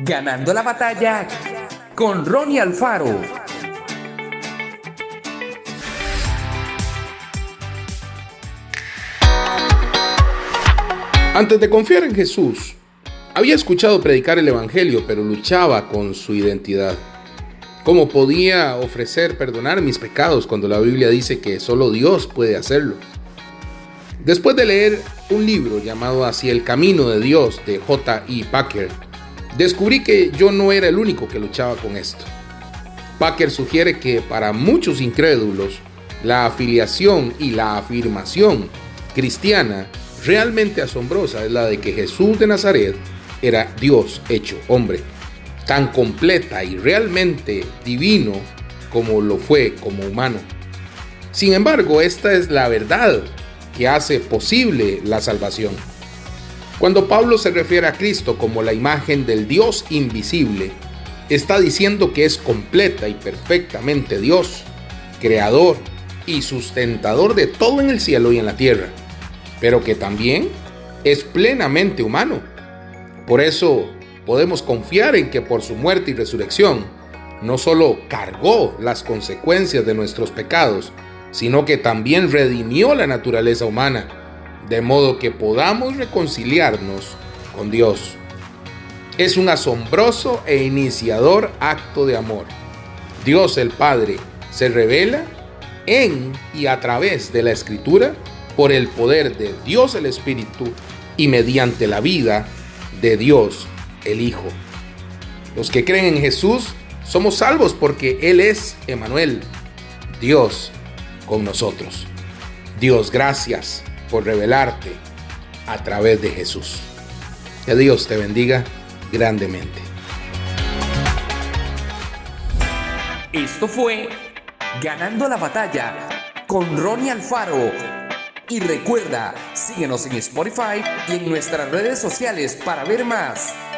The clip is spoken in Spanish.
Ganando la batalla con Ronnie Alfaro. Antes de confiar en Jesús, había escuchado predicar el Evangelio, pero luchaba con su identidad. ¿Cómo podía ofrecer perdonar mis pecados cuando la Biblia dice que solo Dios puede hacerlo? Después de leer un libro llamado Hacia el Camino de Dios de J.I. Packer, descubrí que yo no era el único que luchaba con esto. Packer sugiere que para muchos incrédulos, la afiliación y la afirmación cristiana realmente asombrosa es la de que Jesús de Nazaret era Dios hecho hombre, tan completa y realmente divino como lo fue como humano. Sin embargo, esta es la verdad que hace posible la salvación. Cuando Pablo se refiere a Cristo como la imagen del Dios invisible, está diciendo que es completa y perfectamente Dios, creador y sustentador de todo en el cielo y en la tierra, pero que también es plenamente humano. Por eso podemos confiar en que por su muerte y resurrección no solo cargó las consecuencias de nuestros pecados, sino que también redimió la naturaleza humana, de modo que podamos reconciliarnos con Dios. Es un asombroso e iniciador acto de amor. Dios el Padre se revela en y a través de la Escritura por el poder de Dios el Espíritu y mediante la vida de Dios el Hijo. Los que creen en Jesús somos salvos porque Él es Emmanuel, Dios con nosotros. Dios, gracias por revelarte a través de Jesús. Que Dios te bendiga grandemente. Esto fue Ganando la batalla con Ronnie Alfaro. Y recuerda, síguenos en Spotify y en nuestras redes sociales para ver más.